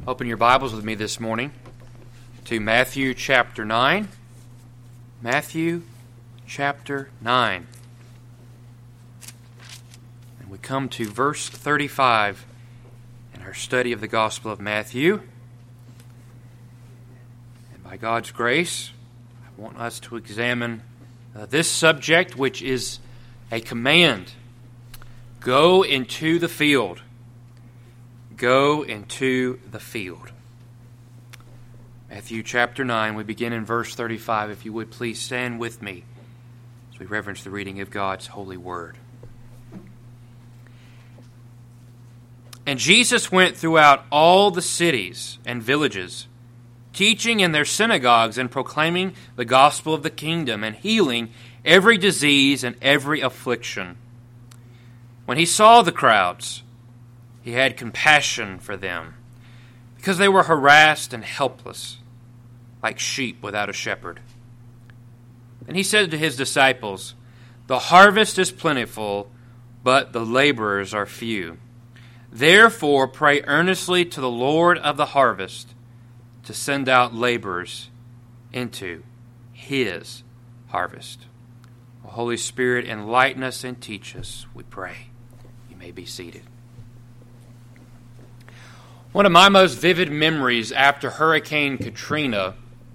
Open your Bibles with me this morning to Matthew chapter 9. Matthew chapter 9. And we come to verse 35 in our study of the Gospel of Matthew. And by God's grace, I want us to examine this subject, which is a command. Go into the field. Go into the field. Matthew chapter 9, we begin in verse 35. If you would please stand with me as we reverence the reading of God's holy word. And Jesus went throughout all the cities and villages, teaching in their synagogues and proclaiming the gospel of the kingdom and healing every disease and every affliction. When he saw the crowds, he had compassion for them, because they were harassed and helpless, like sheep without a shepherd. And he said to his disciples, "The harvest is plentiful, but the laborers are few. Therefore pray earnestly to the Lord of the harvest to send out laborers into his harvest." O Holy Spirit, enlighten us and teach us, we pray. You may be seated. One of my most vivid memories after Hurricane Katrina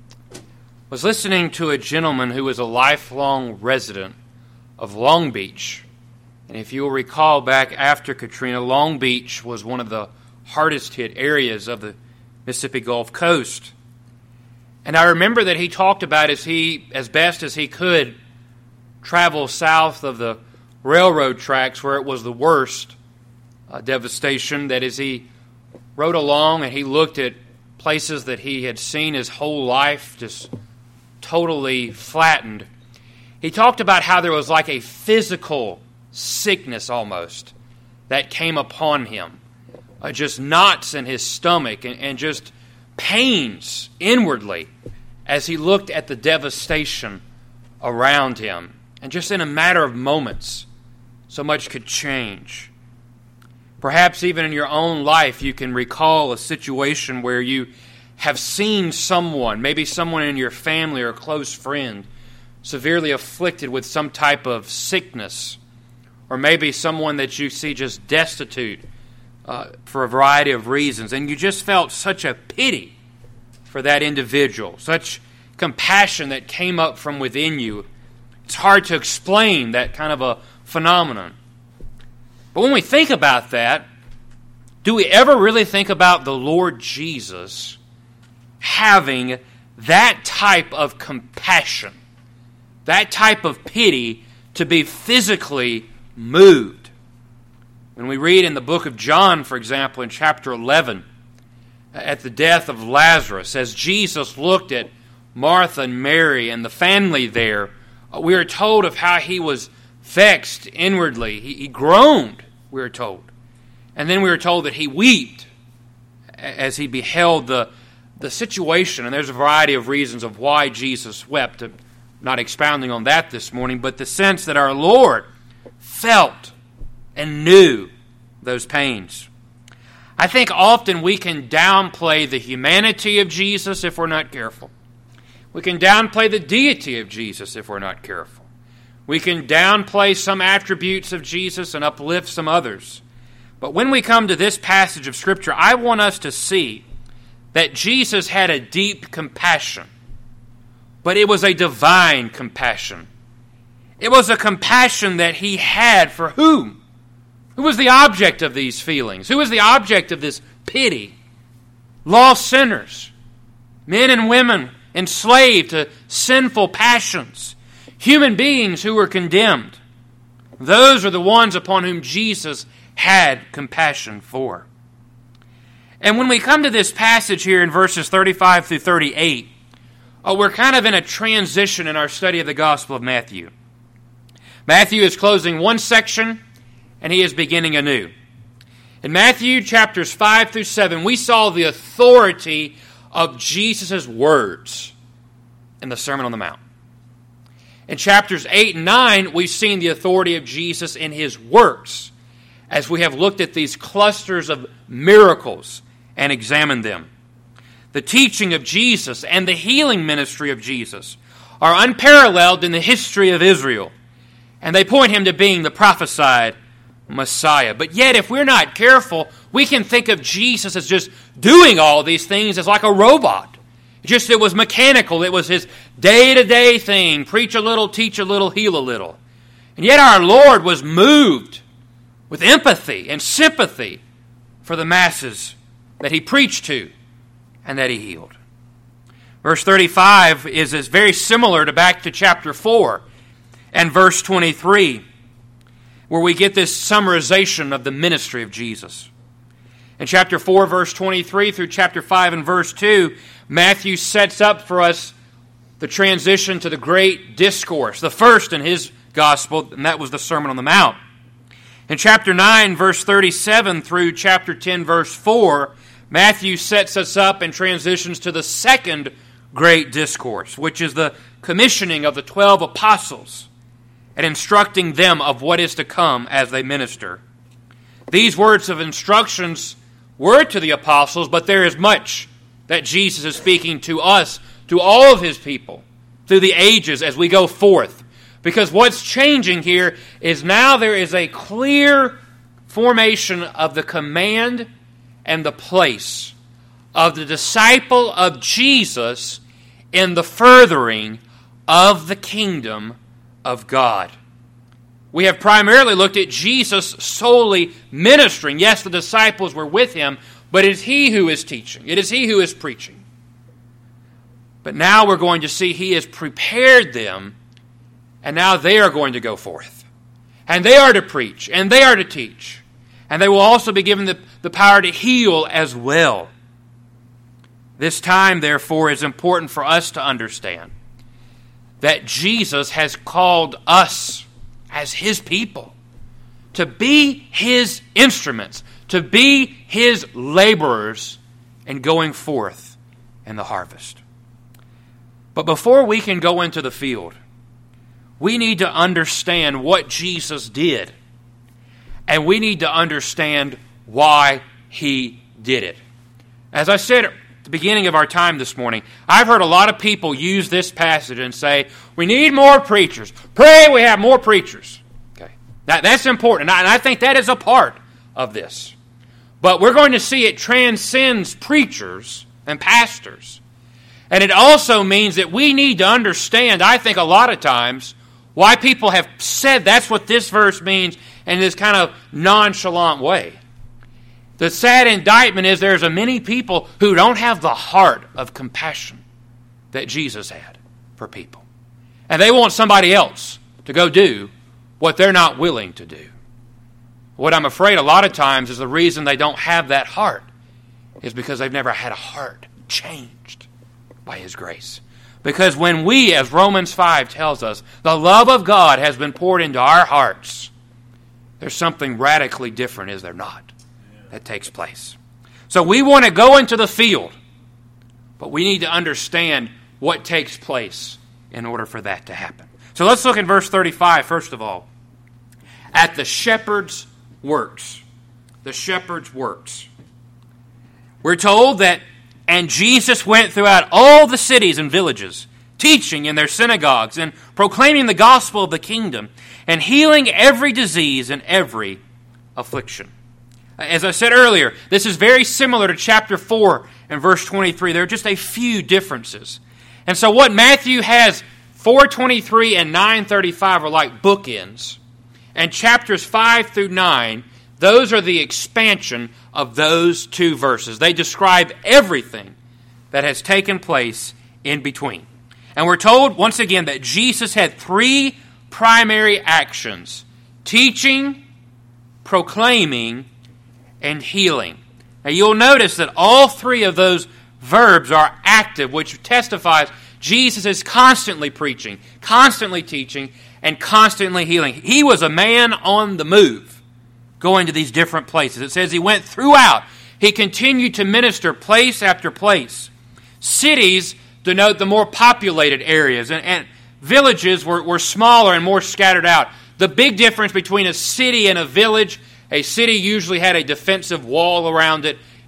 was listening to a gentleman who was a lifelong resident of Long Beach. And if you will recall, back after Katrina, Long Beach was one of the hardest hit areas of the Mississippi Gulf Coast. And I remember that he talked about, as best as he could, travel south of the railroad tracks where it was the worst devastation, that as he rode along and he looked at places that he had seen his whole life just totally flattened. He talked about how there was like a physical sickness almost that came upon him. Just knots in his stomach and just pains inwardly as he looked at the devastation around him. And just in a matter of moments, so much could change. Perhaps even in your own life, you can recall a situation where you have seen someone, maybe someone in your family or a close friend, severely afflicted with some type of sickness, or maybe someone that you see just destitute for a variety of reasons, and you just felt such a pity for that individual, such compassion that came up from within you. It's hard to explain that kind of a phenomenon. But when we think about that, do we ever really think about the Lord Jesus having that type of compassion, that type of pity to be physically moved? When we read in the book of John, for example, in chapter 11, at the death of Lazarus, as Jesus looked at Martha and Mary and the family there, we are told of how he was vexed inwardly. He groaned, we are told. And then we are told that he wept as he beheld the situation. And there's a variety of reasons of why Jesus wept. I'm not expounding on that this morning, but the sense that our Lord felt and knew those pains. I think often we can downplay the humanity of Jesus if we're not careful. We can downplay the deity of Jesus if we're not careful. We can downplay some attributes of Jesus and uplift some others. But when we come to this passage of Scripture, I want us to see that Jesus had a deep compassion, but it was a divine compassion. It was a compassion that he had for whom? Who was the object of these feelings? Who was the object of this pity? Lost sinners, men and women enslaved to sinful passions, human beings who were condemned. Those are the ones upon whom Jesus had compassion for. And when we come to this passage here in verses 35 through 38, we're kind of in a transition in our study of the Gospel of Matthew. Matthew is closing one section, and he is beginning anew. In Matthew chapters 5 through 7, we saw the authority of Jesus' words in the Sermon on the Mount. In chapters 8 and 9, we've seen the authority of Jesus in his works, as we have looked at these clusters of miracles and examined them. The teaching of Jesus and the healing ministry of Jesus are unparalleled in the history of Israel, and they point him to being the prophesied Messiah. But yet, if we're not careful, we can think of Jesus as just doing all these things as like a robot. Just it was mechanical. It was his day-to-day thing. Preach a little, teach a little, heal a little. And yet our Lord was moved with empathy and sympathy for the masses that he preached to and that he healed. Verse 35 is very similar to back to chapter 4 and verse 23, where we get this summarization of the ministry of Jesus. In chapter 4, verse 23 through chapter 5 and verse 2, Matthew sets up for us the transition to the great discourse, the first in his gospel, and that was the Sermon on the Mount. In chapter 9, verse 37 through chapter 10, verse 4, Matthew sets us up and transitions to the second great discourse, which is the commissioning of the 12 apostles and instructing them of what is to come as they minister. These words of instructions were to the apostles, but there is much that Jesus is speaking to us, to all of his people, through the ages as we go forth. Because what's changing here is now there is a clear formation of the command and the place of the disciple of Jesus in the furthering of the kingdom of God. We have primarily looked at Jesus solely ministering. Yes, the disciples were with him, but it is he who is teaching. It is he who is preaching. But now we're going to see he has prepared them, and now they are going to go forth. And they are to preach, and they are to teach. And they will also be given the power to heal as well. This time, therefore, is important for us to understand that Jesus has called us as his people to be his instruments, to be his laborers in going forth in the harvest. But before we can go into the field, we need to understand what Jesus did, and we need to understand why he did it. As I said at the beginning of our time this morning, I've heard a lot of people use this passage and say, we need more preachers. Pray we have more preachers. Okay, that's important, and I think that is a part of this. But we're going to see it transcends preachers and pastors. And it also means that we need to understand, I think a lot of times, why people have said that's what this verse means in this kind of nonchalant way. The sad indictment is there's many people who don't have the heart of compassion that Jesus had for people. And they want somebody else to go do what they're not willing to do. What I'm afraid a lot of times is the reason they don't have that heart is because they've never had a heart changed by his grace. Because when we, as Romans 5 tells us, the love of God has been poured into our hearts, there's something radically different, is there not, that takes place. So we want to go into the field, but we need to understand what takes place in order for that to happen. So let's look at verse 35, first of all, at the shepherd's works. The shepherd's works. We're told that, and Jesus went throughout all the cities and villages, teaching in their synagogues and proclaiming the gospel of the kingdom and healing every disease and every affliction. As I said earlier, this is very similar to chapter 4 and verse 23. There are just a few differences. And so what Matthew has, 4:23 and 9:35 are like bookends. And chapters 5 through 9, those are the expansion of those two verses. They describe everything that has taken place in between. And we're told, once again, that Jesus had three primary actions: teaching, proclaiming, and healing. Now you'll notice that all three of those verbs are active, which testifies Jesus is constantly preaching, constantly teaching, and constantly healing. He was a man on the move, going to these different places. It says he went throughout. He continued to minister place after place. Cities denote the more populated areas, and villages were smaller and more scattered out. The big difference between a city and a village, a city usually had a defensive wall around it,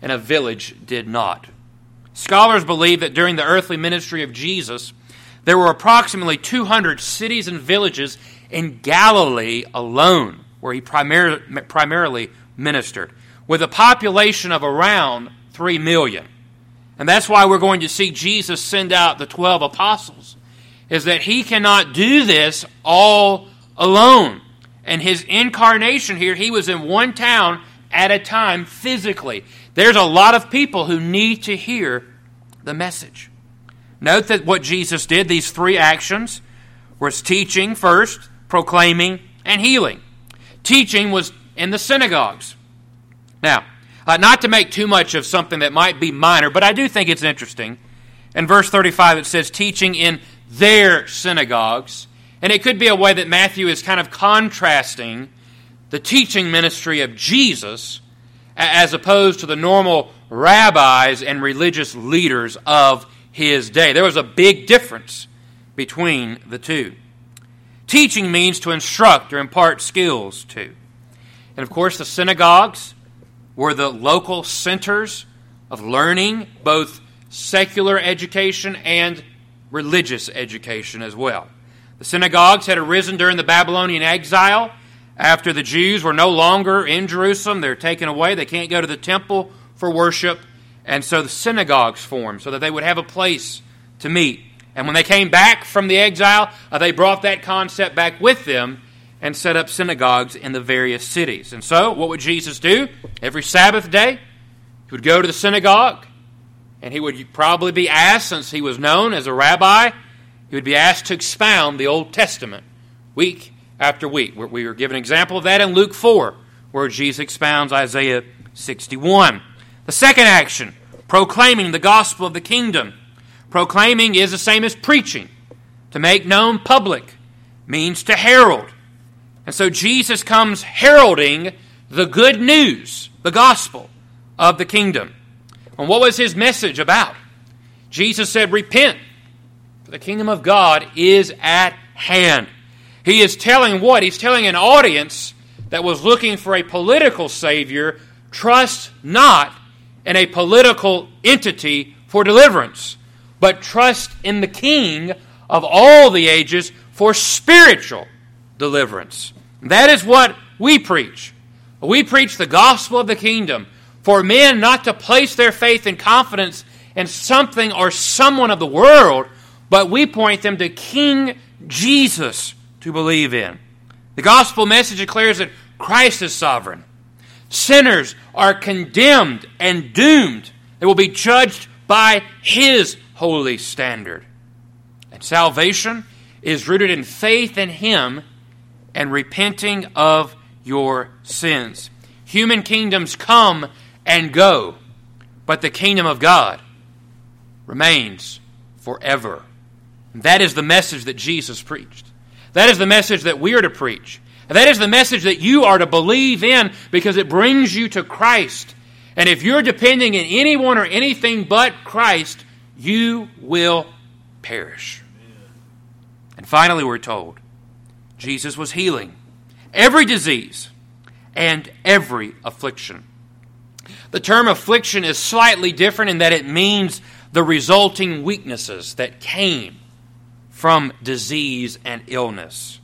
and a village did not. Scholars believe that during the earthly ministry of Jesus, there were approximately 200 cities and villages in Galilee alone, where he primarily ministered, with a population of around 3 million. And that's why we're going to see Jesus send out the 12 apostles, is that he cannot do this all alone. And his incarnation here, he was in one town at a time physically. There's a lot of people who need to hear the message. Note that what Jesus did, these three actions, was teaching first, proclaiming, and healing. Teaching was in the synagogues. Now, not to make too much of something that might be minor, but I do think it's interesting. In verse 35 it says, teaching in their synagogues. And it could be a way that Matthew is kind of contrasting the teaching ministry of Jesus as opposed to the normal rabbis and religious leaders of his day. There was a big difference between the two. Teaching means to instruct or impart skills to. And of course, the synagogues were the local centers of learning, both secular education and religious education as well. The synagogues had arisen during the Babylonian exile. After the Jews were no longer in Jerusalem, they're taken away. They can't go to the temple for worship. And so the synagogues formed so that they would have a place to meet. And when they came back from the exile, they brought that concept back with them and set up synagogues in the various cities. And so, what would Jesus do? Every Sabbath day, he would go to the synagogue, and he would probably be asked, since he was known as a rabbi, he would be asked to expound the Old Testament week after week. We were given an example of that in Luke 4, where Jesus expounds Isaiah 61. The second action, proclaiming the gospel of the kingdom. Proclaiming is the same as preaching. To make known public means to herald. And so Jesus comes heralding the good news, the gospel of the kingdom. And what was his message about? Jesus said, repent, for the kingdom of God is at hand. He is telling what? He's telling an audience that was looking for a political savior, trust not in a political entity for deliverance, but trust in the King of all the ages for spiritual deliverance. That is what we preach. We preach the gospel of the kingdom for men not to place their faith and confidence in something or someone of the world, but we point them to King Jesus to believe in. The gospel message declares that Christ is sovereign. Sinners are condemned and doomed. They will be judged by his holy standard. And salvation is rooted in faith in him and repenting of your sins. Human kingdoms come and go, but the kingdom of God remains forever. And that is the message that Jesus preached. That is the message that we are to preach. And that is the message that you are to believe in, because it brings you to Christ. And if you're depending on anyone or anything but Christ, you will perish. And finally, we're told, Jesus was healing every disease and every affliction. The term affliction is slightly different in that it means the resulting weaknesses that came from disease and illness.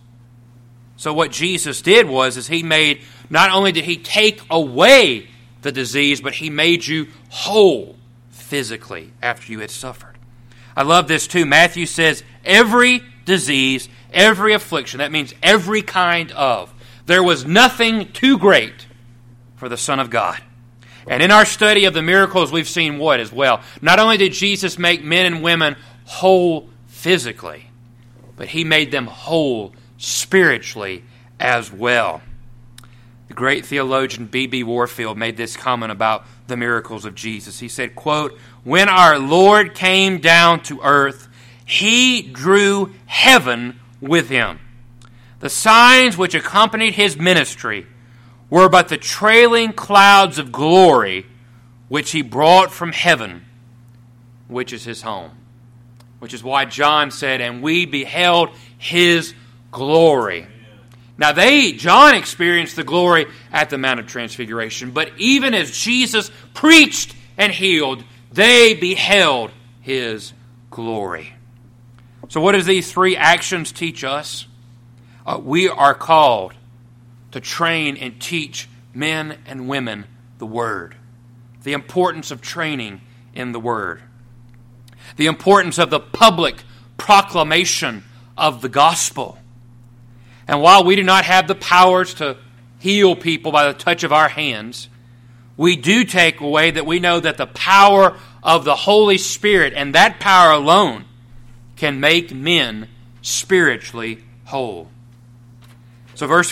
So what Jesus did is he made, not only did he take away the disease, but he made you whole physically after you had suffered. I love this too. Matthew says every disease, every affliction, that means every kind of. There was nothing too great for the Son of God. And in our study of the miracles, we've seen what as well? Not only did Jesus make men and women whole physically, but he made them whole spiritually as well. The great theologian B.B. Warfield made this comment about the miracles of Jesus. He said, quote, "When our Lord came down to earth, he drew heaven with him. The signs which accompanied his ministry were but the trailing clouds of glory which he brought from heaven, which is his home." Which is why John said, "And we beheld his glory." Now John experienced the glory at the Mount of Transfiguration, but even as Jesus preached and healed, they beheld his glory. So what does these three actions teach us? We are called to train and teach men and women the Word. The importance of training in the Word. The importance of the public proclamation of the gospel. And while we do not have the powers to heal people by the touch of our hands, we do take away that we know that the power of the Holy Spirit and that power alone can make men spiritually whole. So verse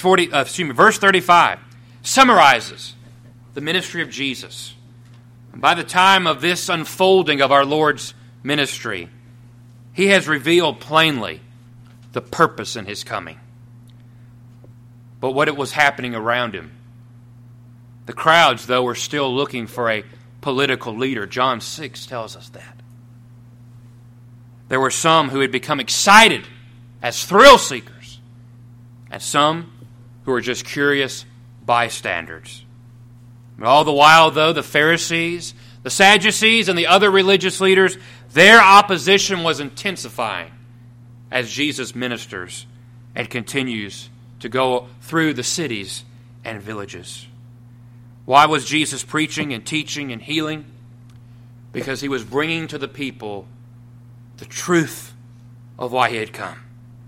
35 summarizes the ministry of Jesus. And by the time of this unfolding of our Lord's ministry, he has revealed plainly the purpose in his coming. But what it was happening around him. The crowds, though, were still looking for a political leader. John 6 tells us that. There were some who had become excited as thrill seekers, and some who were just curious bystanders. But all the while, though, the Pharisees, the Sadducees, and the other religious leaders, their opposition was intensifying as Jesus ministers and continues to go through the cities and villages. Why was Jesus preaching and teaching and healing? Because he was bringing to the people the truth of why he had come.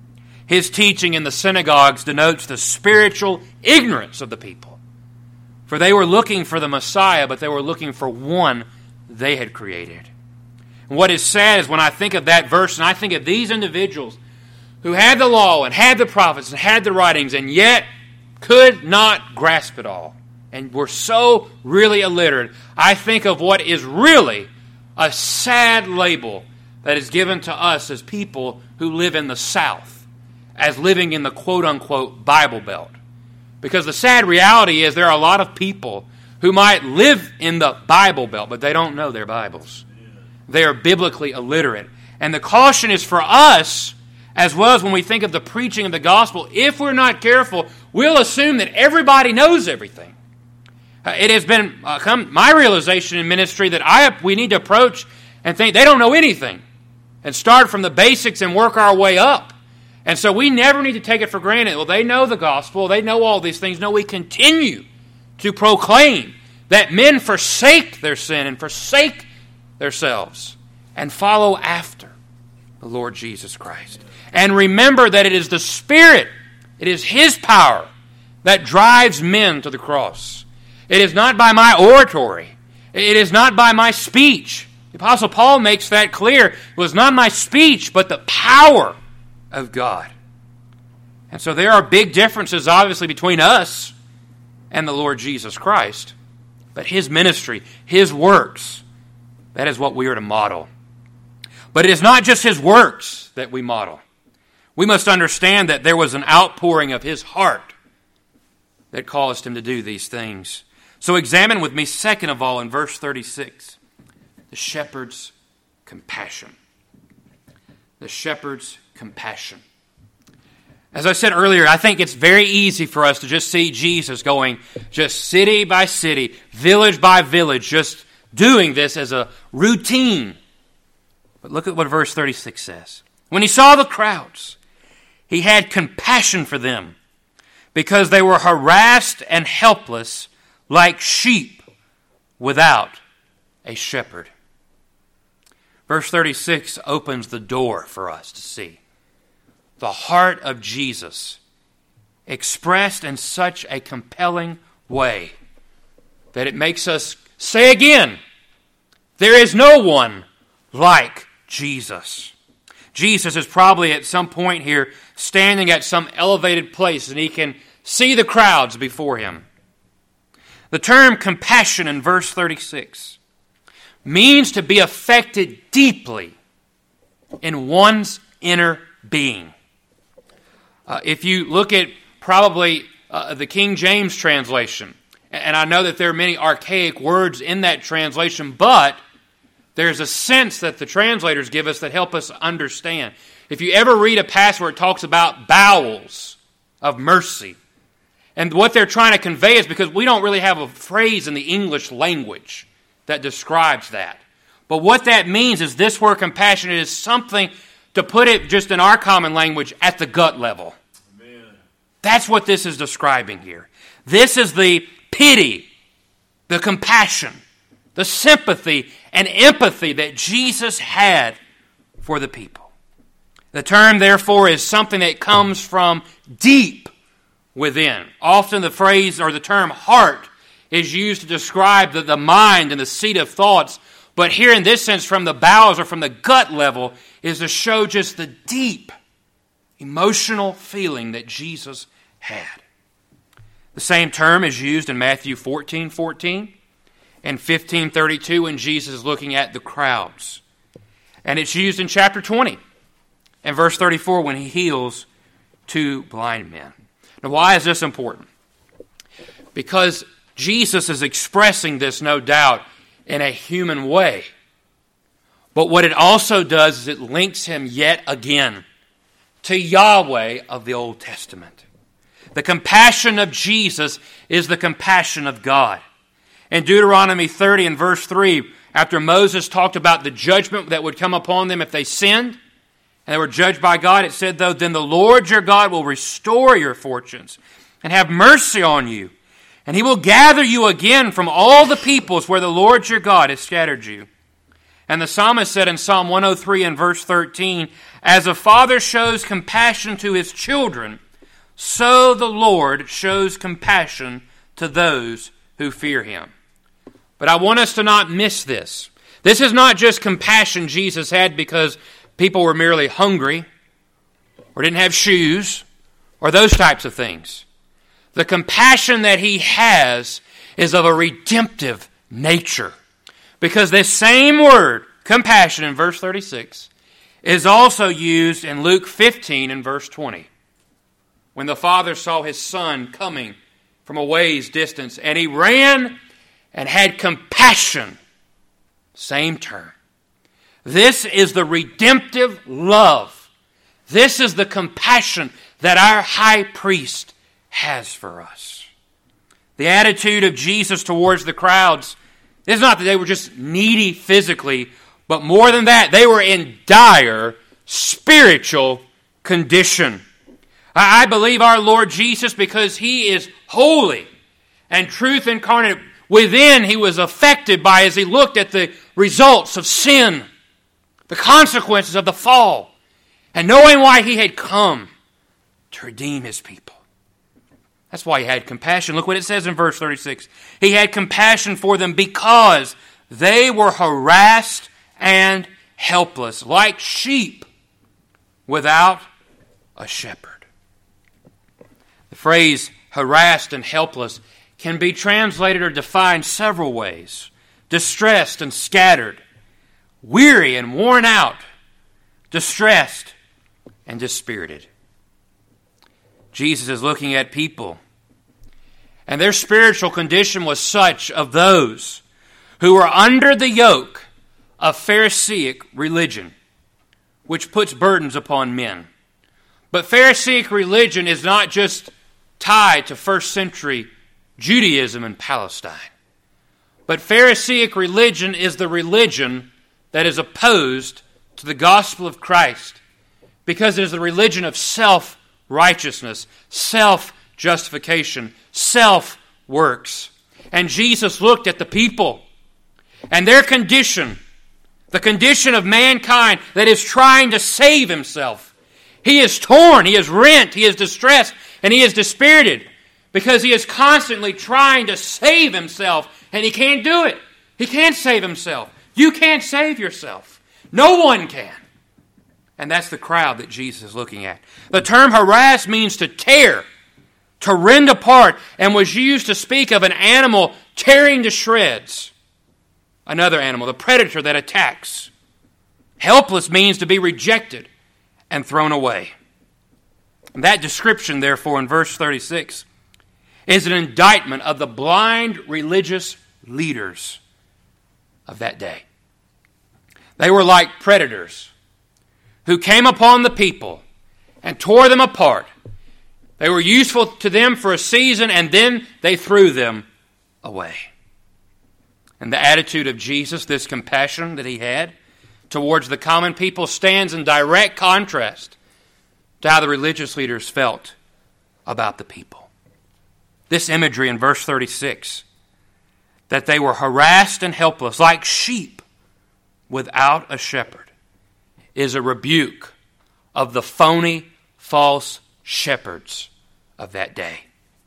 His teaching in the synagogues denotes the spiritual ignorance of the people. For they were looking for the Messiah, but they were looking for one they had created. And what is sad is when I think of that verse and I think of these individuals who had the law and had the prophets and had the writings and yet could not grasp it all and were so really illiterate, I think of what is really a sad label that is given to us as people who live in the South, as living in the quote-unquote Bible Belt. Because the sad reality is there are a lot of people who might live in the Bible Belt, but they don't know their Bibles. They are biblically illiterate. And the caution is for us, as well as when we think of the preaching of the gospel, if we're not careful, we'll assume that everybody knows everything. It has been my realization in ministry that we need to approach and think they don't know anything and start from the basics and work our way up. And so we never need to take it for granted. Well, they know the gospel. They know all these things. No, we continue to proclaim that men forsake their sin and forsake themselves and follow after the Lord Jesus Christ. And remember that it is the Spirit, it is His power that drives men to the cross. It is not by my oratory. It is not by my speech. The Apostle Paul makes that clear. It was not my speech, but the power of God. And so there are big differences, obviously, between us and the Lord Jesus Christ. But His ministry, His works, that is what we are to model. But it is not just His works that we model. We must understand that there was an outpouring of His heart that caused Him to do these things. So examine with me, second of all, in verse 36, the shepherd's compassion. The shepherd's compassion. As I said earlier, I think it's very easy for us to just see Jesus going just city by city, village by village, just doing this as a routine. But look at what verse 36 says. When He saw the crowds, He had compassion for them because they were harassed and helpless like sheep without a shepherd. Verse 36 opens the door for us to see the heart of Jesus expressed in such a compelling way that it makes us say again, there is no one like Jesus. Jesus is probably at some point here standing at some elevated place and He can see the crowds before Him. The term compassion in verse 36 means to be affected deeply in one's inner being. If you look at probably the King James translation, and I know that there are many archaic words in that translation, but there's a sense that the translators give us that help us understand. If you ever read a passage where it talks about bowels of mercy, And what they're trying to convey is because we don't really have a phrase in the English language that describes that. But what that means is this word compassionate is something, to put it just in our common language, at the gut level. Amen. That's what this is describing here. This is the pity, the compassion, the sympathy and empathy that Jesus had for the people. The term, therefore, is something that comes from deep within. Often the phrase or the term heart is used to describe the mind and the seat of thoughts. But here in this sense, from the bowels or from the gut level, is to show just the deep emotional feeling that Jesus had. The same term is used in Matthew 14:14 and 15:32 when Jesus is looking at the crowds. And it's used in chapter 20 and verse 34 when he heals two blind men. Now, why is this important? Because Jesus is expressing this, no doubt, in a human way. But what it also does is it links him yet again to Yahweh of the Old Testament. The compassion of Jesus is the compassion of God. In Deuteronomy 30 and verse 3, after Moses talked about the judgment that would come upon them if they sinned, and they were judged by God, it said, though, then the Lord your God will restore your fortunes and have mercy on you. And he will gather you again from all the peoples where the Lord your God has scattered you. And the psalmist said in Psalm 103 and verse 13, as a father shows compassion to his children, so the Lord shows compassion to those who fear him. But I want us to not miss this. This is not just compassion Jesus had because people were merely hungry or didn't have shoes or those types of things. The compassion that he has is of a redemptive nature. Because this same word, compassion, in verse 36, is also used in Luke 15 and verse 20. When the father saw his son coming from a ways distance, and he ran and had compassion. Same term. This is the redemptive love. This is the compassion that our high priest has for us. The attitude of Jesus towards the crowds is not that they were just needy physically, but more than that, they were in dire spiritual condition. I believe our Lord Jesus, because he is holy and truth incarnate, within he was affected by as he looked at the results of sin, the consequences of the fall, and knowing why he had come to redeem his people. That's why he had compassion. Look what it says in verse 36. He had compassion for them because they were harassed and helpless, like sheep without a shepherd. The phrase harassed and helpless can be translated or defined several ways. Distressed and scattered, weary and worn out, distressed and dispirited. Jesus is looking at people, and their spiritual condition was such of those who were under the yoke of Pharisaic religion, which puts burdens upon men. But Pharisaic religion is not just tied to first century Judaism in Palestine. But Pharisaic religion is the religion that is opposed to the gospel of Christ, because it is the religion of self-righteousness, self-justification, self-works. And Jesus looked at the people and their condition, the condition of mankind that is trying to save himself. He is torn, he is rent, he is distressed, and he is dispirited because he is constantly trying to save himself, and he can't do it. He can't save himself. You can't save yourself. No one can. And that's the crowd that Jesus is looking at. The term harass means to tear, to rend apart, and was used to speak of an animal tearing to shreds another animal, the predator that attacks. Helpless means to be rejected and thrown away. And that description, therefore, in verse 36, is an indictment of the blind religious leaders of that day. They were like predators who came upon the people and tore them apart. They were useful to them for a season, and then they threw them away. And the attitude of Jesus, this compassion that he had towards the common people, stands in direct contrast to how the religious leaders felt about the people. This imagery in verse 36, that they were harassed and helpless like sheep without a shepherd, is a rebuke of the phony, false shepherds of that day.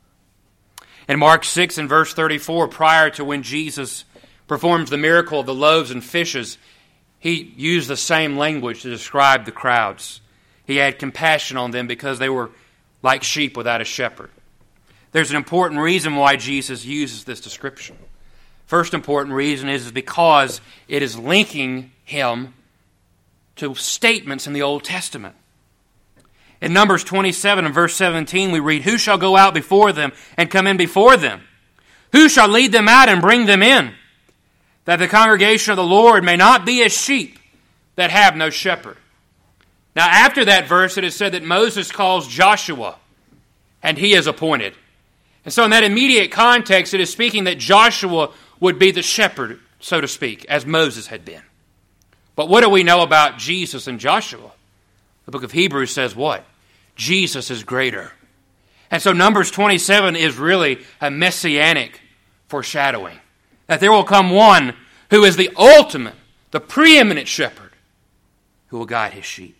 In Mark 6 and verse 34, prior to when Jesus performs the miracle of the loaves and fishes, he used the same language to describe the crowds. He had compassion on them because they were like sheep without a shepherd. There's an important reason why Jesus uses this description. First important reason is because it is linking him to statements in the Old Testament. In Numbers 27 and verse 17 we read, "Who shall go out before them and come in before them? Who shall lead them out and bring them in? That the congregation of the Lord may not be as sheep that have no shepherd." Now after that verse it is said that Moses calls Joshua and he is appointed. And so in that immediate context it is speaking that Joshua would be the shepherd, so to speak, as Moses had been. But what do we know about Jesus and Joshua? The book of Hebrews says what? Jesus is greater. And so Numbers 27 is really a messianic foreshadowing. That there will come one who is the ultimate, the preeminent shepherd who will guide his sheep.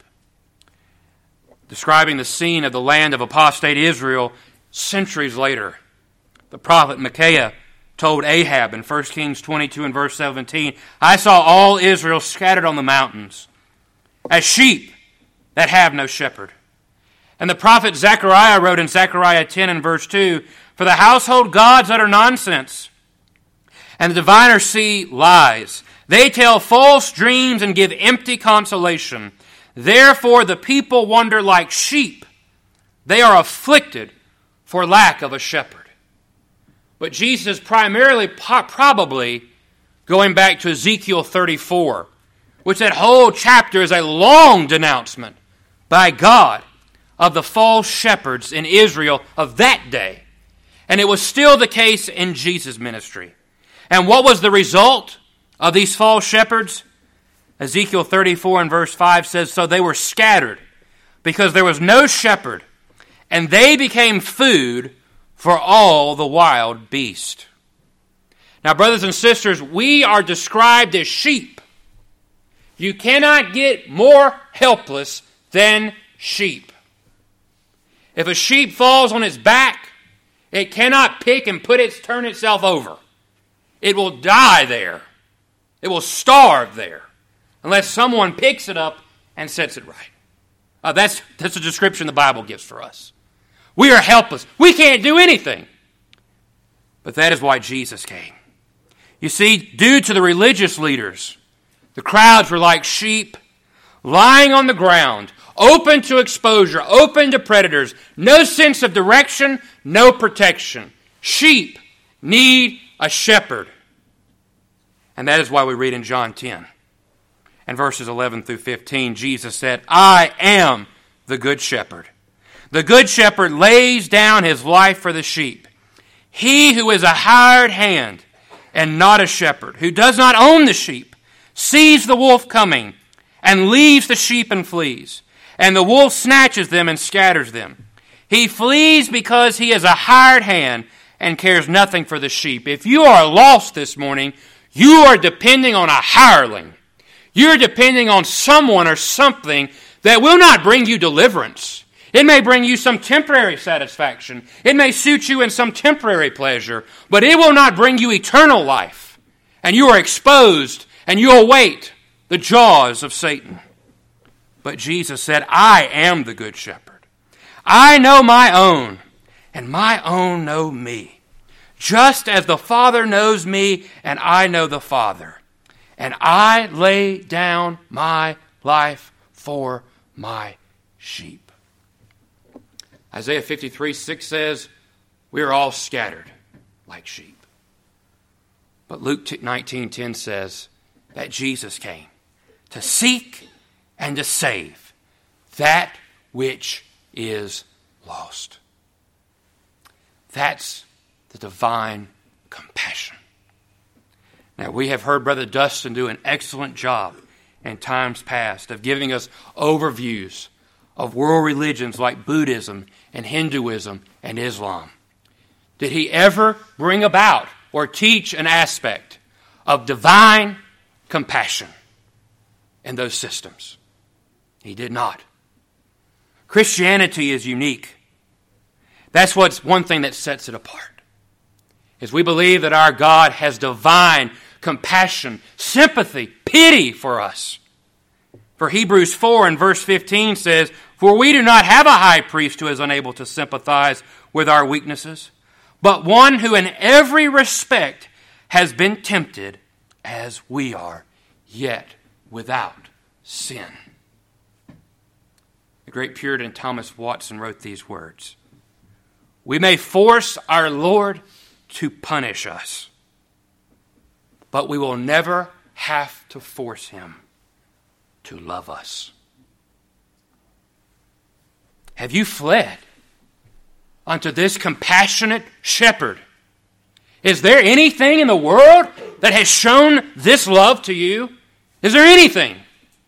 Describing the scene of the land of apostate Israel centuries later, the prophet Micaiah told Ahab in 1 Kings 22 and verse 17, "I saw all Israel scattered on the mountains, as sheep that have no shepherd." And the prophet Zechariah wrote in Zechariah 10 and verse 2, "For the household gods utter nonsense, and the diviners see lies. They tell false dreams and give empty consolation. Therefore the people wander like sheep. They are afflicted for lack of a shepherd." But Jesus is primarily probably going back to Ezekiel 34, which that whole chapter is a long denouncement by God of the false shepherds in Israel of that day. And it was still the case in Jesus' ministry. And what was the result of these false shepherds? Ezekiel 34 and verse 5 says, "So they were scattered because there was no shepherd, and they became food for all the wild beasts." Now, brothers and sisters, we are described as sheep. You cannot get more helpless than sheep. If a sheep falls on its back, it cannot pick and turn itself over. It will die there. It will starve there unless someone picks it up and sets it right. That's the description the Bible gives for us. We are helpless. We can't do anything. But that is why Jesus came. You see, due to the religious leaders, the crowds were like sheep lying on the ground, open to exposure, open to predators, no sense of direction, no protection. Sheep need a shepherd. And that is why we read in John 10 and verses 11 through 15, Jesus said, "I am the good shepherd. The good shepherd lays down his life for the sheep. He who is a hired hand and not a shepherd, who does not own the sheep, sees the wolf coming and leaves the sheep and flees. And the wolf snatches them and scatters them. He flees because he is a hired hand and cares nothing for the sheep." If you are lost this morning, you are depending on a hireling. You're depending on someone or something that will not bring you deliverance. It may bring you some temporary satisfaction. It may suit you in some temporary pleasure, but it will not bring you eternal life. And you are exposed and you await the jaws of Satan. But Jesus said, "I am the good shepherd. I know my own, and my own know me. Just as the Father knows me, and I know the Father. And I lay down my life for my sheep." Isaiah 53:6 says, "We are all scattered like sheep." But Luke 19:10 says that Jesus came to seek and to save that which is lost. That's the divine compassion. Now, we have heard Brother Dustin do an excellent job in times past of giving us overviews of world religions like Buddhism and Hinduism and Islam. Did he ever bring about or teach an aspect of divine compassion in those systems? He did not. Christianity is unique. That's what's one thing that sets it apart, is we believe that our God has divine compassion, sympathy, pity for us. For Hebrews 4 and verse 15 says, "For we do not have a high priest who is unable to sympathize with our weaknesses, but one who in every respect has been tempted as we are, yet without sin." The great Puritan Thomas Watson wrote these words, "We may force our Lord to punish us, but we will never have to force him to love us." Have you fled unto this compassionate shepherd? Is there anything in the world that has shown this love to you? Is there anything?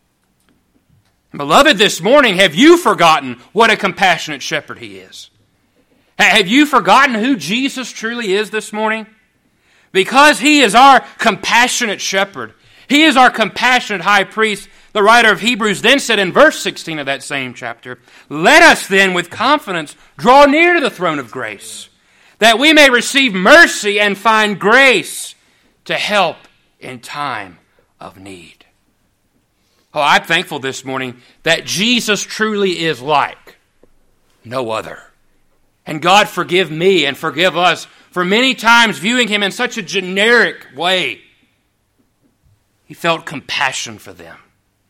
Beloved, this morning, have you forgotten what a compassionate shepherd he is? Have you forgotten who Jesus truly is this morning? Because he is our compassionate shepherd, he is our compassionate high priest, the writer of Hebrews then said in verse 16 of that same chapter, "Let us then with confidence draw near to the throne of grace, that we may receive mercy and find grace to help in time of need." Oh, I'm thankful this morning that Jesus truly is like no other. And God forgive me and forgive us for many times viewing him in such a generic way. He felt compassion for them.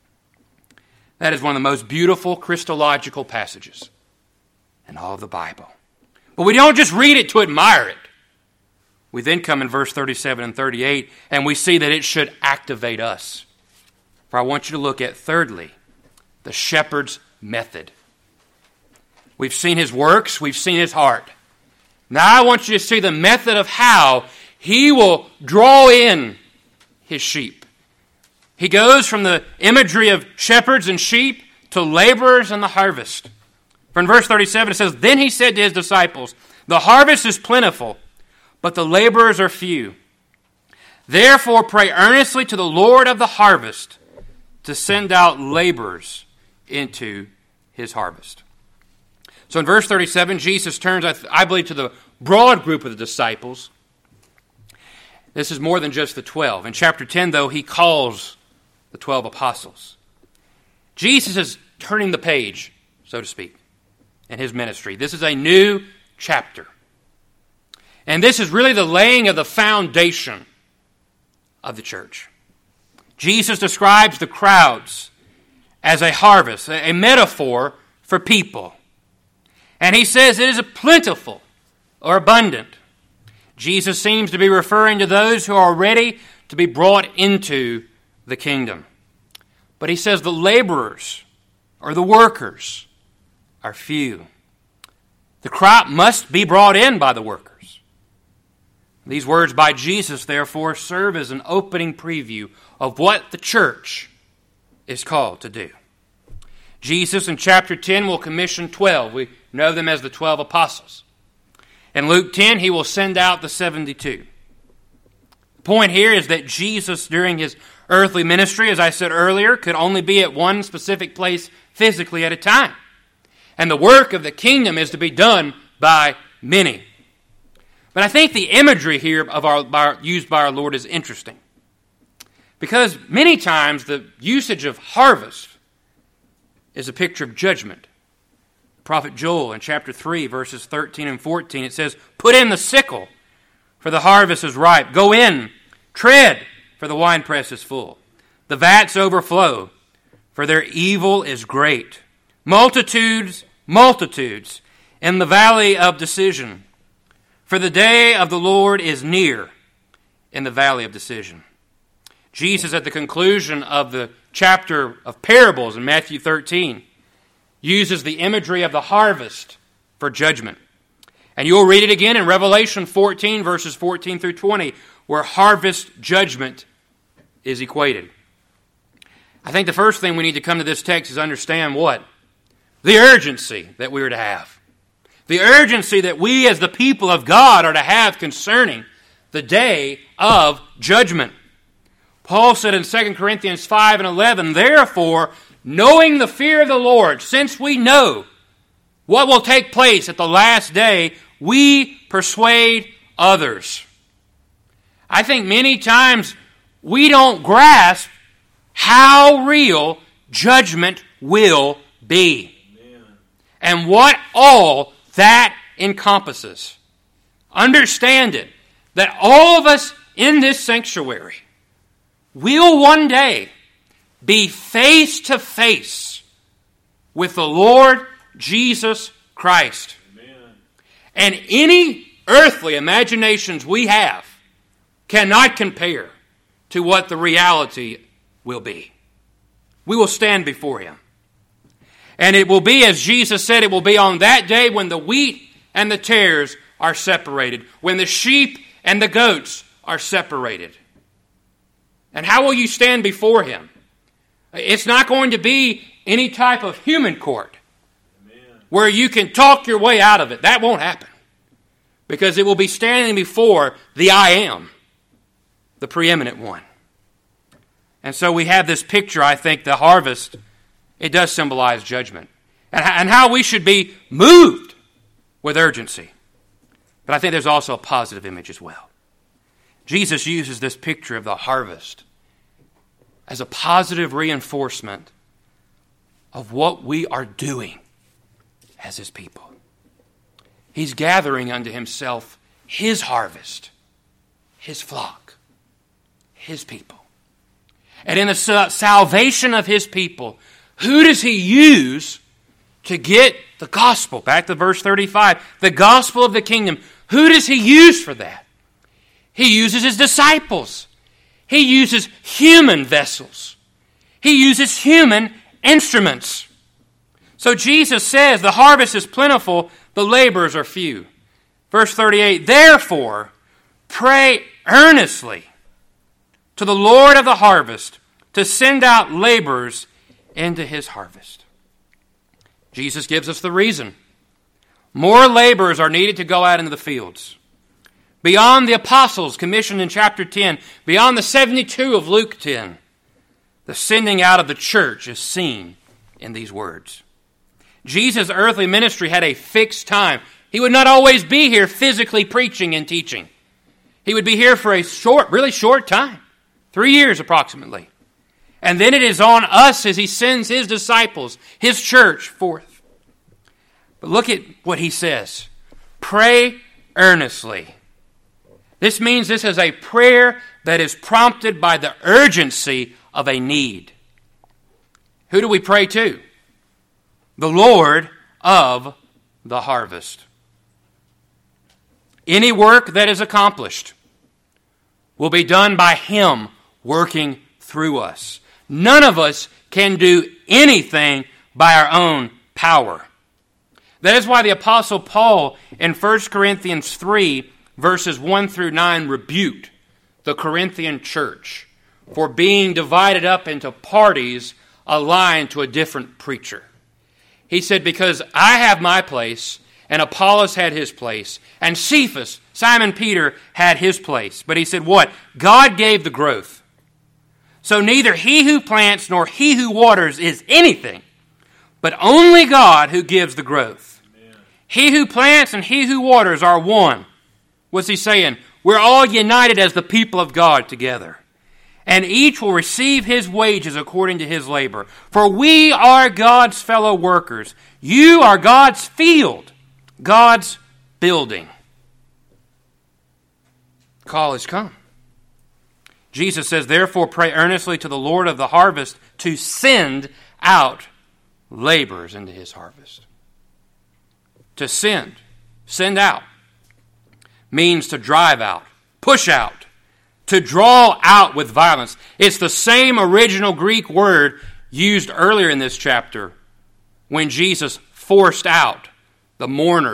That is one of the most beautiful Christological passages in all of the Bible. But we don't just read it to admire it. We then come in verse 37 and 38, and we see that it should activate us. For I want you to look at, thirdly, the shepherd's method. We've seen his works, we've seen his heart. Now I want you to see the method of how he will draw in his sheep. He goes from the imagery of shepherds and sheep to laborers in the harvest. For in verse 37 it says, "Then he said to his disciples, 'The harvest is plentiful, but the laborers are few. Therefore pray earnestly to the Lord of the harvest to send out laborers into his harvest.'" So in verse 37, Jesus turns, I believe, to the broad group of the disciples. This is more than just the 12. In chapter 10, though, he calls the 12 apostles. Jesus is turning the page, so to speak, in his ministry. This is a new chapter. And this is really the laying of the foundation of the church. Jesus describes the crowds as a harvest, a metaphor for people. And he says it is a plentiful or abundant. Jesus seems to be referring to those who are ready to be brought into the kingdom. But he says the laborers or the workers are few. The crop must be brought in by the workers. These words by Jesus, therefore, serve as an opening preview of what the church is called to do. Jesus in chapter 10 will commission 12. We know them as the 12 apostles. In Luke 10, he will send out the 72. The point here is that Jesus, during his earthly ministry, as I said earlier, could only be at one specific place physically at a time. And the work of the kingdom is to be done by many. But I think the imagery here used by our Lord is interesting. Because many times the usage of harvest is a picture of judgment. The prophet Joel in chapter 3, verses 13 and 14, it says, "Put in the sickle, for the harvest is ripe. Go in, tread, for the winepress is full. The vats overflow, for their evil is great. Multitudes, multitudes, in the valley of decision. For the day of the Lord is near in the valley of decision." Jesus, at the conclusion of the chapter of parables in Matthew 13, uses the imagery of the harvest for judgment. And you'll read it again in Revelation 14, verses 14 through 20, where harvest judgment is equated. I think the first thing we need to come to this text is understand what? The urgency that we are to have. The urgency that we as the people of God are to have concerning the day of judgment. Paul said in 2 Corinthians 5 and 11, therefore, knowing the fear of the Lord, since we know what will take place at the last day, we persuade others. I think many times we don't grasp how real judgment will be. Amen. And what all that encompasses. Understand it, that all of us in this sanctuary will one day be face to face with the Lord Jesus Christ. Amen. And any earthly imaginations we have cannot compare to what the reality will be. We will stand before Him. And it will be, as Jesus said, it will be on that day when the wheat and the tares are separated, when the sheep and the goats are separated. And how will you stand before Him? It's not going to be any type of human court where you can talk your way out of it. That won't happen. Because it will be standing before the I Am, the preeminent one. And so we have this picture, I think, the harvest, it does symbolize judgment. And how we should be moved with urgency. But I think there's also a positive image as well. Jesus uses this picture of the harvest as a positive reinforcement of what we are doing as His people. He's gathering unto Himself His harvest, His flock, His people. And in the salvation of His people, who does He use to get the gospel? Back to verse 35. The gospel of the kingdom. Who does He use for that? He uses His disciples. He uses human vessels. He uses human instruments. So Jesus says, the harvest is plentiful, the laborers are few. Verse 38, therefore, pray earnestly to the Lord of the harvest to send out laborers into His harvest. Jesus gives us the reason. More laborers are needed to go out into the fields. Beyond the apostles commissioned in chapter 10, beyond the 72 of Luke 10, the sending out of the church is seen in these words. Jesus' earthly ministry had a fixed time. He would not always be here physically preaching and teaching. He would be here for a really short time, 3 years approximately. And then it is on us as He sends His disciples, His church, forth. But look at what He says. Pray earnestly. This means this is a prayer that is prompted by the urgency of a need. Who do we pray to? The Lord of the harvest. Any work that is accomplished will be done by Him working through us. None of us can do anything by our own power. That is why the Apostle Paul in 1 Corinthians 3, verses 1 through 9, rebuked the Corinthian church for being divided up into parties aligned to a different preacher. He said, because I have my place, and Apollos had his place, and Cephas, Simon Peter, had his place. But he said what? God gave the growth. So neither he who plants nor he who waters is anything, but only God who gives the growth. Amen. He who plants and he who waters are one. What's he saying? We're all united as the people of God together. And each will receive his wages according to his labor. For we are God's fellow workers. You are God's field, God's building. Call has come. Jesus says, therefore pray earnestly to the Lord of the harvest to send out laborers into His harvest. To send out, means to drive out, push out, to draw out with violence. It's the same original Greek word used earlier in this chapter when Jesus forced out the mourners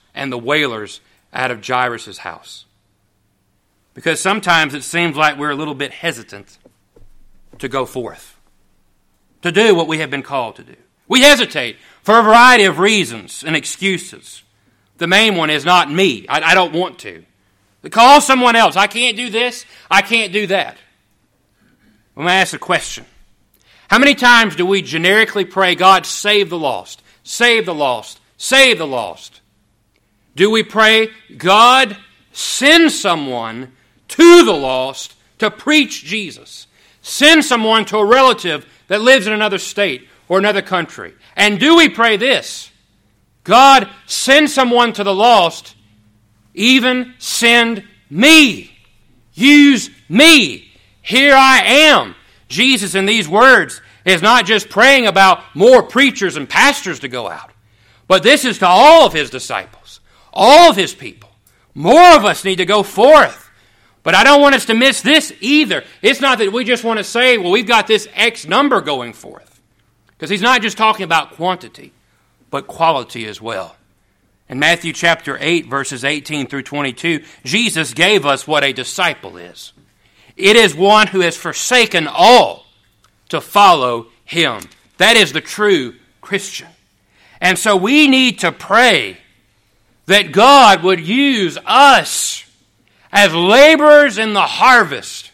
and the wailers out of Jairus' house. Because sometimes it seems like we're a little bit hesitant to go forth, to do what we have been called to do. We hesitate for a variety of reasons and excuses. The main one is not me. I don't want to. Call someone else. I can't do this. I can't do that. Let me ask a question. How many times do we generically pray, God, save the lost, save the lost, save the lost? Do we pray, God, send someone to the lost to preach Jesus? Send someone to a relative that lives in another state or another country. And do we pray this? God, send someone to the lost, even send me. Use me. Here I am. Jesus, in these words, is not just praying about more preachers and pastors to go out, but this is to all of his disciples, all of his people. More of us need to go forth. But I don't want us to miss this either. It's not that we just want to say, well, we've got this X number going forth. Because he's not just talking about quantity, but quality as well. In Matthew chapter 8, verses 18 through 22, Jesus gave us what a disciple is. It is one who has forsaken all to follow him. That is the true Christian. And so we need to pray that God would use us as laborers in the harvest,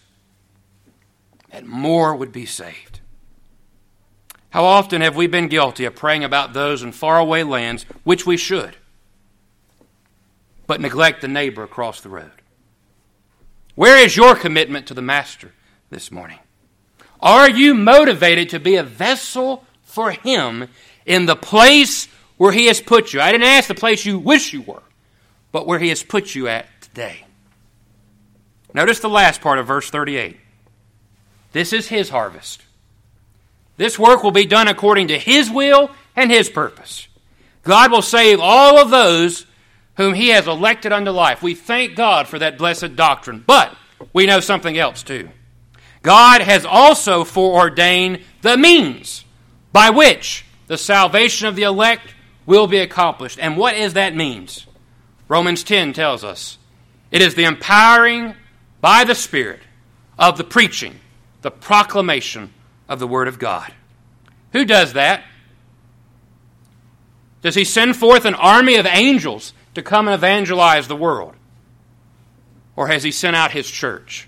that more would be saved. How often have we been guilty of praying about those in faraway lands, which we should, but neglect the neighbor across the road? Where is your commitment to the Master this morning? Are you motivated to be a vessel for him in the place where he has put you? I didn't ask the place you wish you were, but where he has put you at today. Notice the last part of verse 38. This is his harvest. This work will be done according to his will and his purpose. God will save all of those whom he has elected unto life. We thank God for that blessed doctrine. But we know something else too. God has also foreordained the means by which the salvation of the elect will be accomplished. And what is that means? Romans 10 tells us it is the empowering by the Spirit of the preaching, the proclamation of the Word of God. Who does that? Does he send forth an army of angels to come and evangelize the world? Or has he sent out his church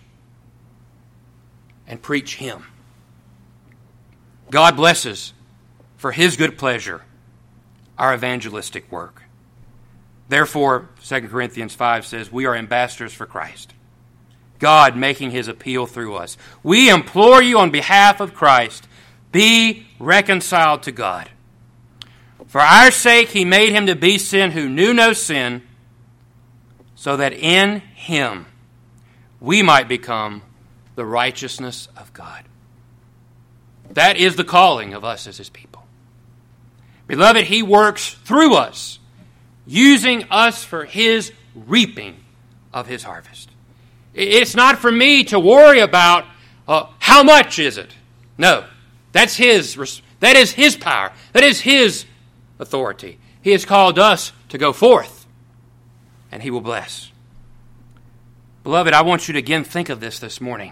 and preach him? God blesses, for his good pleasure, our evangelistic work. Therefore, 2 Corinthians 5 says, we are ambassadors for Christ, God making his appeal through us. We implore you on behalf of Christ, be reconciled to God. For our sake he made him to be sin who knew no sin, so that in him we might become the righteousness of God. That is the calling of us as his people. Beloved, he works through us, using us for his reaping of his harvest. It's not for me to worry about how much is it. No, that is his power. That is his authority. He has called us to go forth, and he will bless. Beloved, I want you to again think of this morning.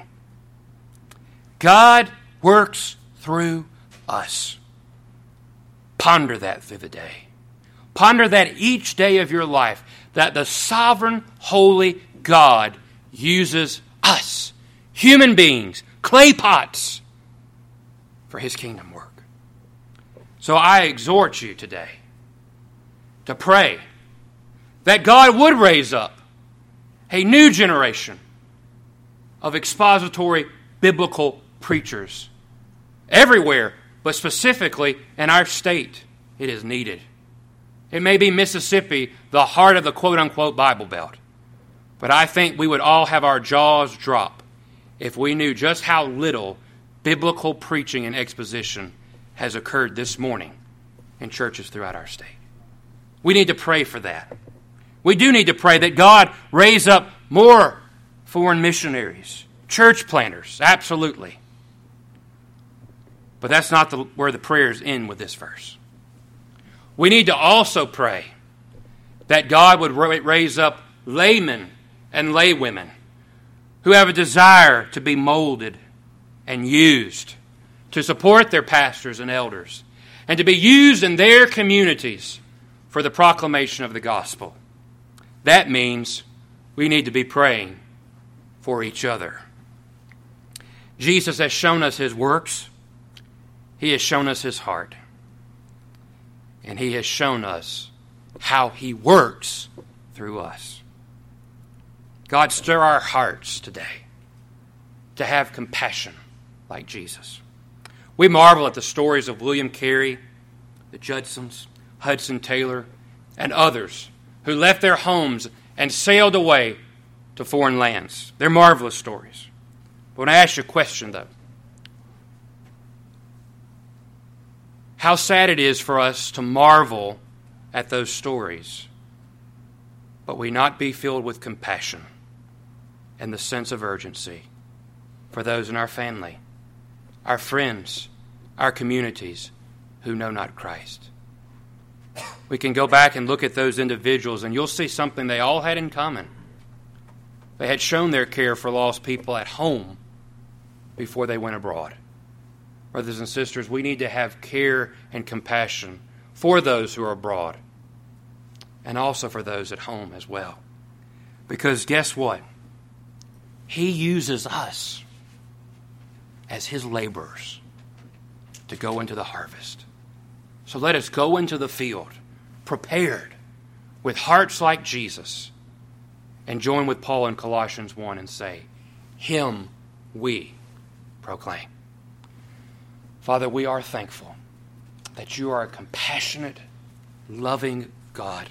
God works through us. Ponder that through the day. Ponder that each day of your life, that the sovereign, holy God uses us, human beings, clay pots, for his kingdom work. So I exhort you today to pray that God would raise up a new generation of expository biblical preachers everywhere, but specifically in our state. It is needed. It may be Mississippi, the heart of the quote-unquote Bible Belt. But I think we would all have our jaws drop if we knew just how little biblical preaching and exposition has occurred this morning in churches throughout our state. We need to pray for that. We do need to pray that God raise up more foreign missionaries, church planters, absolutely. But that's not where the prayers end with this verse. We need to also pray that God would raise up laymen and laywomen who have a desire to be molded and used to support their pastors and elders and to be used in their communities for the proclamation of the gospel. That means we need to be praying for each other. Jesus has shown us his works. He has shown us his heart. And he has shown us how he works through us. God, stir our hearts today to have compassion like Jesus. We marvel at the stories of William Carey, the Judsons, Hudson Taylor, and others who left their homes and sailed away to foreign lands. They're marvelous stories. But when I ask you a question, though, how sad it is for us to marvel at those stories, but we not be filled with compassion and the sense of urgency for those in our family, our friends, our communities who know not Christ. We can go back and look at those individuals and you'll see something they all had in common. They had shown their care for lost people at home before they went abroad. Brothers and sisters, we need to have care and compassion for those who are abroad and also for those at home as well. Because guess what? He uses us as his laborers to go into the harvest. So let us go into the field prepared with hearts like Jesus and join with Paul in Colossians 1 and say, him we proclaim. Father, we are thankful that you are a compassionate, loving God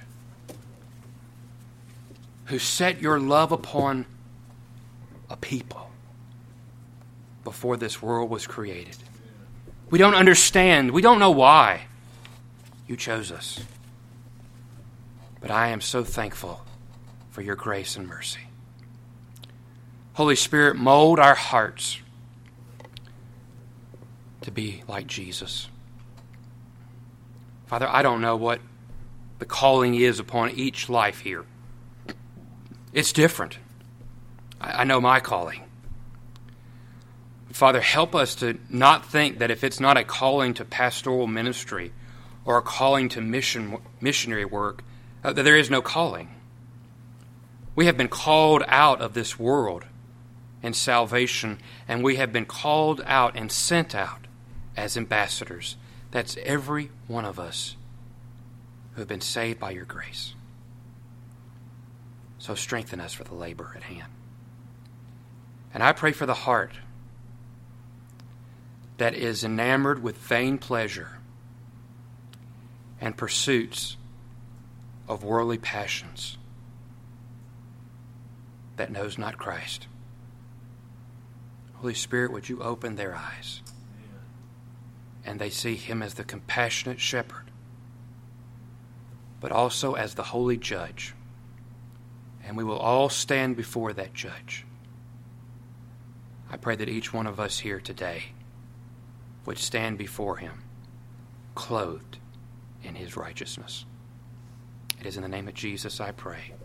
who set your love upon a people before this world was created. We don't understand. We don't know why you chose us. But I am so thankful for your grace and mercy. Holy Spirit, mold our hearts to be like Jesus. Father, I don't know what the calling is upon each life here. It's different. I know my calling. Father, help us to not think that if it's not a calling to pastoral ministry or a calling to missionary work, that there is no calling. We have been called out of this world in salvation, and we have been called out and sent out as ambassadors. That's every one of us who have been saved by your grace. So strengthen us for the labor at hand. And I pray for the heart that is enamored with vain pleasure and pursuits of worldly passions that knows not Christ. Holy Spirit, would you open their eyes and they see him as the compassionate shepherd, but also as the holy judge. And we will all stand before that judge. I pray that each one of us here today would stand before him, clothed in his righteousness. It is in the name of Jesus I pray.